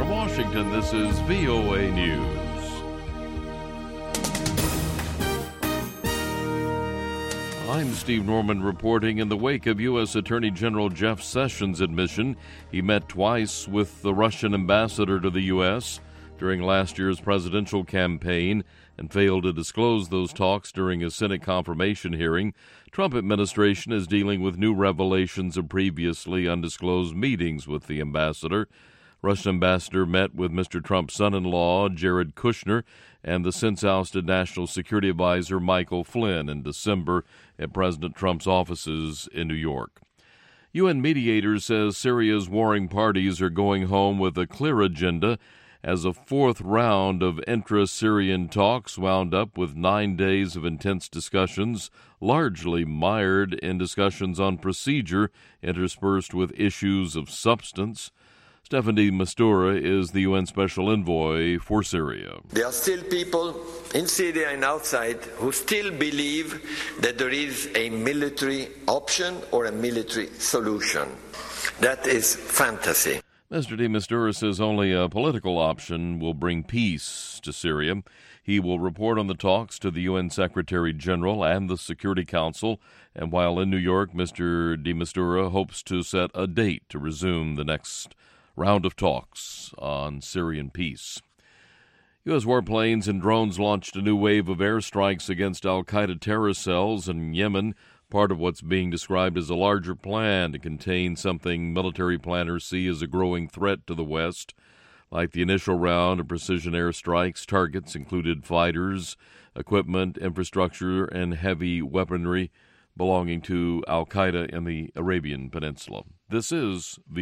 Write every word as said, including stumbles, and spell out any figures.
From Washington, this is V O A News. I'm Steve Norman reporting. In the wake of U S. Attorney General Jeff Sessions' admission he met twice with the Russian ambassador to the U S during last year's presidential campaign and failed to disclose those talks during a Senate confirmation hearing, Trump administration is dealing with new revelations of previously undisclosed meetings with the ambassador. Russian ambassador met with Mister Trump's son-in-law, Jared Kushner, and the since-ousted National Security Advisor Michael Flynn in December at President Trump's offices in New York. U N mediators says Syria's warring parties are going home with a clear agenda as a fourth round of intra-Syrian talks wound up with nine days of intense discussions, largely mired in discussions on procedure interspersed with issues of substance. Staffan de Mistura is the U N Special Envoy for Syria. There are still people in Syria and outside who still believe that there is a military option or a military solution. That is fantasy. Mister de Mistura says only a political option will bring peace to Syria. He will report on the talks to the U N Secretary General and the Security Council, and while in New York, Mister de Mistura hopes to set a date to resume the next round of talks on Syrian peace. U S warplanes and drones launched a new wave of airstrikes against al-Qaeda terror cells in Yemen, part of what's being described as a larger plan to contain something military planners see as a growing threat to the West. Like the initial round of precision airstrikes, targets included fighters, equipment, infrastructure, and heavy weaponry belonging to al-Qaeda in the Arabian Peninsula. This is the